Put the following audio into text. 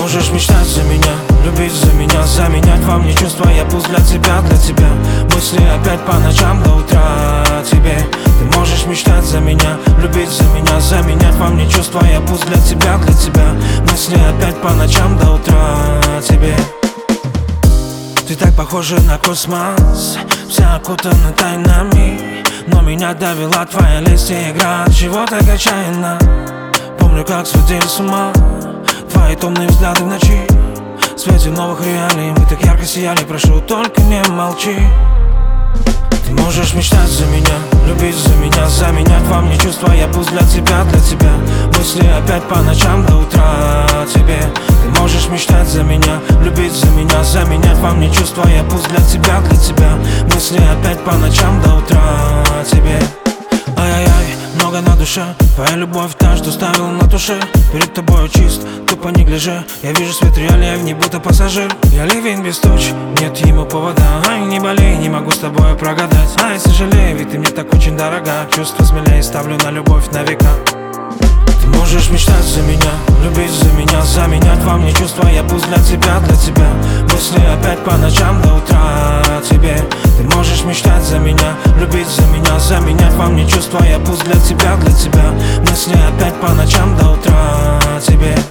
можешь мечтать за меня, любить за меня, заменять во мне чувства. Я пусть для тебя, мысли опять по ночам до утра тебе. Ты можешь мечтать за меня, любить за меня, заменять во мне чувства. Я пусть для тебя, мысли опять по ночам до утра тебе. Ты так похожа на космос, вся окутана тайнами, но меня довела твоя лестья, игра от чего так отчаянно. Помню, как сводили с ума твои томные взгляды в ночи. В свете новых реалий мы так ярко сияли, прошу, только не молчи. Ты можешь мечтать за меня, любить за меня, заменять во мне чувства. Я пусть для тебя, мысли опять по ночам до утра тебе. Ты можешь мечтать за меня, любить за меня, заменять во мне чувства. Я пусть для тебя, мысли опять по ночам до утра тебе. Ай-яй-яй, много на душе, твоя любовь та, что ставила на туше. Перед тобой чист, тупо не гляжи. Я вижу свет реалий, в ней будто пассажир. Я ливень без туч, нет ему повода. Ай, не болей, не могу с тобой прогадать. Ай, сожалей, ведь ты мне так очень дорога. Чувства смелее ставлю на любовь на века. Ты можешь мечтать за меня, любить за меня, заменять во мне чувства. Я пусть для тебя, мысли опять по ночам до утра тебе. Ты можешь мечтать за меня, любить за меня, заменять во мне чувства. Я пусть для тебя, мысли опять по ночам до утра тебе.